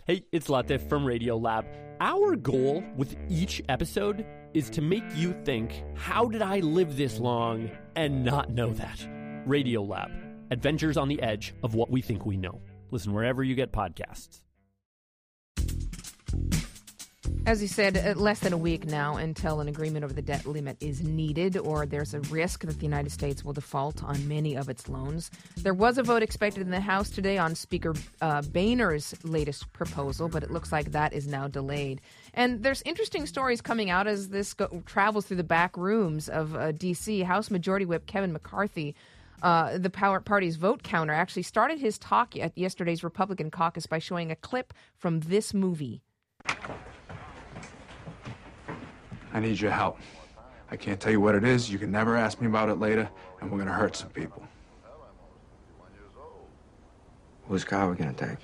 Hey, it's Latif from Radiolab. Our goal with each episode is to make you think, how did I live this long and not know that? Radiolab, adventures on the edge of what we think we know. Listen wherever you get podcasts. As you said, less than a week now until an agreement over the debt limit is needed, or there's a risk that the United States will default on many of its loans. There was a vote expected in the House today on Speaker Boehner's latest proposal, but it looks like that is now delayed. And there's interesting stories coming out as this travels through the back rooms of D.C. House Majority Whip Kevin McCarthy, the Power Party's vote counter, actually started his talk at yesterday's Republican caucus by showing a clip from this movie. I need your help. I can't tell you what it is. You can never ask me about it later, and we're gonna hurt some people. Whose car are we gonna take?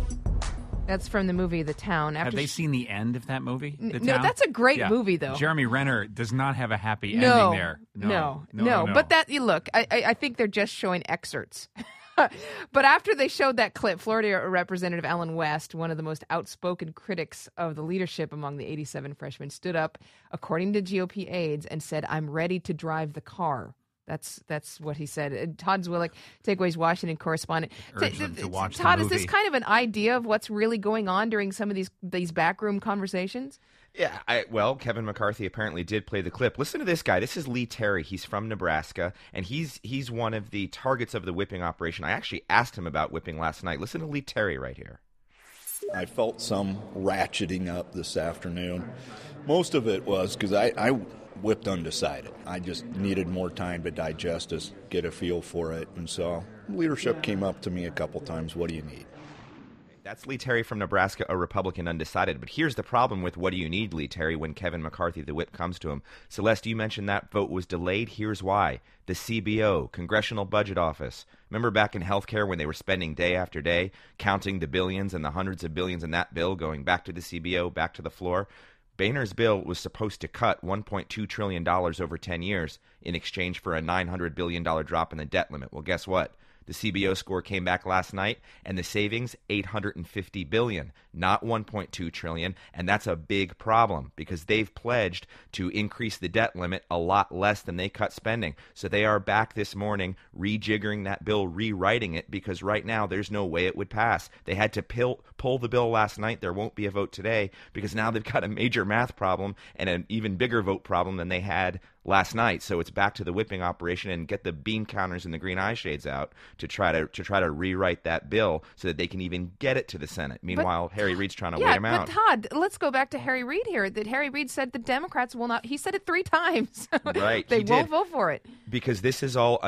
That's from the movie The Town. Have they seen the end of that movie? The No, Town? that's a great Yeah. movie, though. Jeremy Renner does not have a happy ending there. No. But look, I think they're just showing excerpts. But after they showed that clip, Florida Representative Alan West, one of the most outspoken critics of the leadership among the 87 freshmen, stood up, according to GOP aides, and said, "I'm ready to drive the car." That's what he said. And Todd Zwillich, Takeaways Washington correspondent. Urge them to watch Todd, the is movie. this kind of an idea of what's really going on during some of these backroom conversations? Yeah, well, Kevin McCarthy apparently did play the clip. Listen to this guy. This is Lee Terry. He's from Nebraska, and he's one of the targets of the whipping operation. I actually asked him about whipping last night. Listen to Lee Terry right here. I felt some ratcheting up this afternoon. Most of it was because I whipped undecided. I just needed more time to digest this, get a feel for it, and so leadership came up to me a couple times. What do you need? That's Lee Terry from Nebraska, a Republican undecided. But here's the problem with what do you need, Lee Terry, when Kevin McCarthy, the whip, comes to him. Celeste, you mentioned that vote was delayed. Here's why. The CBO, Congressional Budget Office. Remember back in healthcare when they were spending day after day, counting the billions and the hundreds of billions in that bill, going back to the CBO, back to the floor? Boehner's bill was supposed to cut $1.2 trillion over 10 years in exchange for a $900 billion drop in the debt limit. Well, guess what? The CBO score came back last night, and the savings, $850 billion, not $1.2 trillion, and that's a big problem because they've pledged to increase the debt limit a lot less than they cut spending. So they are back this morning rejiggering that bill, rewriting it, because right now there's no way it would pass. They had to pull the bill last night. There won't be a vote today because now they've got a major math problem and an even bigger vote problem than they had last night. So it's back to the whipping operation and get the bean counters and the green eye shades out to try to rewrite that bill so that they can even get it to the Senate. Meanwhile, Harry Reid's trying to wait him out. But Todd, let's go back to Harry Reid here. That Harry Reid said the Democrats will not. He said it 3 times. Right, they won't vote for it because this is all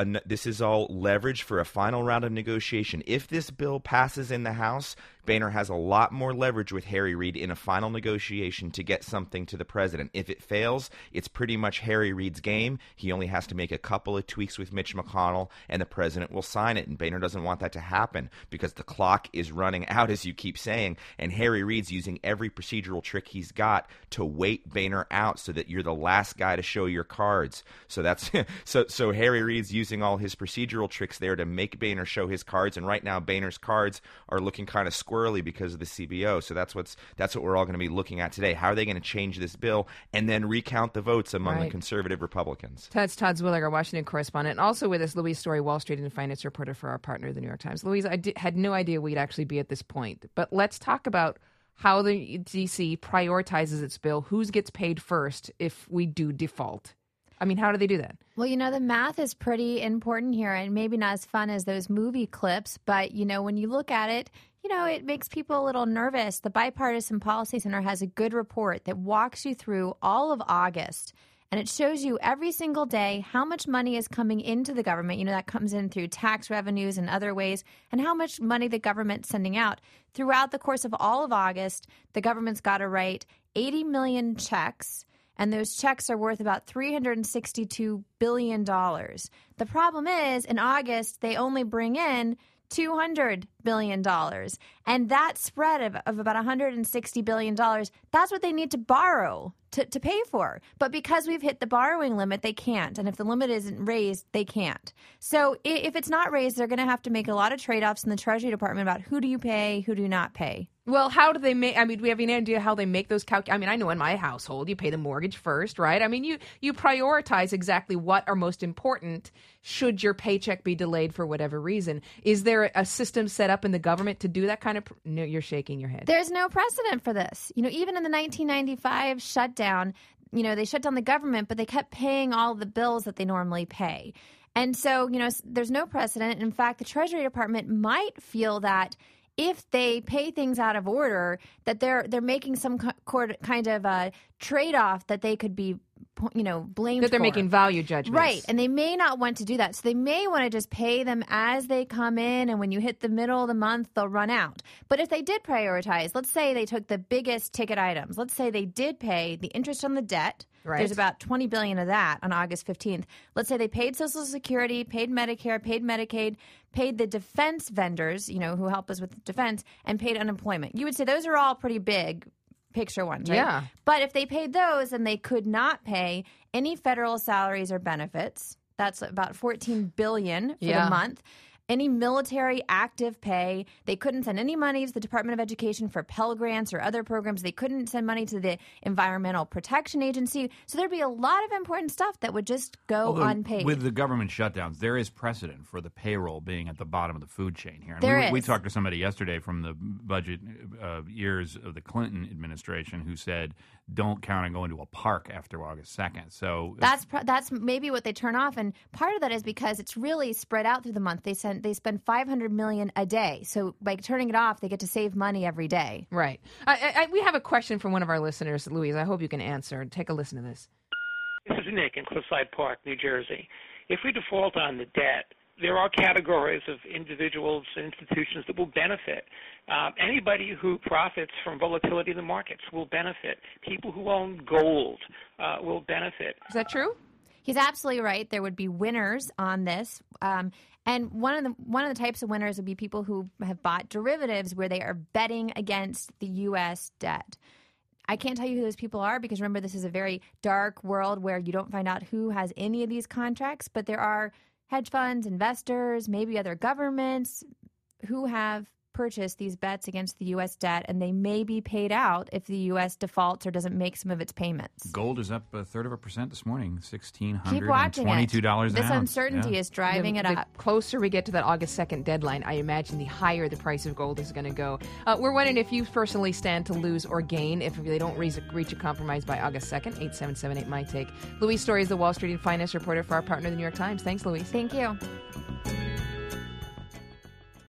leverage for a final round of negotiation. If this bill passes in the House, Boehner has a lot more leverage with Harry Reid in a final negotiation to get something to the president. If it fails, it's pretty much Harry Reid's game. He only has to make a couple of tweaks with Mitch McConnell, and the president will sign it. And Boehner doesn't want that to happen because the clock is running out, as you keep saying, and Harry Reid's using every procedural trick he's got to wait Boehner out so that you're the last guy to show your cards. So that's so Harry Reid's using all his procedural tricks there to make Boehner show his cards, and right now Boehner's cards are looking kind of squirrely because of the CBO. So that's what we're all going to be looking at today. How are they going to change this bill and then recount the votes among the conservative Republicans? That's Todd Zwillich, our Washington correspondent, and also with us, Louise Story, Wall Street and finance reporter for our partner, the New York Times. Louise, I had no idea we'd actually be at this point, but let's talk about how the D.C. prioritizes its bill. Who gets paid first if we do default? I mean, how do they do that? Well, the math is pretty important here, and maybe not as fun as those movie clips, but, when you look at it, it makes people a little nervous. The Bipartisan Policy Center has a good report that walks you through all of August, and it shows you every single day how much money is coming into the government. That comes in through tax revenues and other ways, and how much money the government's sending out. Throughout the course of all of August, the government's got to write 80 million checks, and those checks are worth about $362 billion. The problem is, in August, they only bring in $200 billion. And that spread of about $160 billion, that's what they need to borrow to pay for. But because we've hit the borrowing limit, they can't. And if the limit isn't raised, they can't. So if it's not raised, they're going to have to make a lot of trade-offs in the Treasury Department about who do you pay, who do you not pay. Well, how do they make? I mean, do we have any idea how they make those calculations? I mean, I know in my household, you pay the mortgage first, right? I mean, you prioritize exactly what are most important should your paycheck be delayed for whatever reason. Is there a system set up in the government to do that kind of? No, you're shaking your head. There's no precedent for this. Even in the 1995 shutdown, they shut down the government, but they kept paying all the bills that they normally pay. And so, there's no precedent. In fact, the Treasury Department might feel that if they pay things out of order, that they're making some kind of a trade-off that they could be, blamed that they're for. Making value judgments. Right, and they may not want to do that. So they may want to just pay them as they come in, and when you hit the middle of the month, they'll run out. But if they did prioritize, let's say they took the biggest ticket items. Let's say they did pay the interest on the debt. Right. There's about $20 billion of that on August 15th. Let's say they paid Social Security, paid Medicare, paid Medicaid, paid the defense vendors, who help us with defense, and paid unemployment. You would say those are all pretty big picture ones, right? Yeah. But if they paid those and they could not pay any federal salaries or benefits, that's about $14 billion for the month. Any military active pay. They couldn't send any money to the Department of Education for Pell Grants or other programs. They couldn't send money to the Environmental Protection Agency. So there'd be a lot of important stuff that would just go unpaid. With the government shutdowns, there is precedent for the payroll being at the bottom of the food chain here. And we talked to somebody yesterday from the budget years of the Clinton administration who said, don't count on going to a park after August 2nd. So that's maybe what they turn off, and part of that is because it's really spread out through the month. They spend $500 million a day, so by turning it off, they get to save money every day. Right. We have a question from one of our listeners, Louise. I hope you can answer. Take a listen to this. This is Nick in Cliffside Park, New Jersey. If we default on the debt, there are categories of individuals and institutions that will benefit. Anybody who profits from volatility in the markets will benefit. People who own gold will benefit. Is that true? He's absolutely right. There would be winners on this. And one of the types of winners would be people who have bought derivatives where they are betting against the U.S. debt. I can't tell you who those people are because, remember, this is a very dark world where you don't find out who has any of these contracts, but there are hedge funds, investors, maybe other governments who have purchased these bets against the U.S. debt, and they may be paid out if the U.S. defaults or doesn't make some of its payments. Gold is up 1/3% this morning, Keep watching it. $1,622 an ounce. This uncertainty is driving it up. The closer we get to that August 2nd deadline, I imagine the higher the price of gold is going to go. We're wondering if you personally stand to lose or gain if they don't reach a compromise by August 2nd. 877-8-MY-TAKE. Louise Story is the Wall Street and Finance reporter for our partner, the New York Times. Thanks, Louise. Thank you.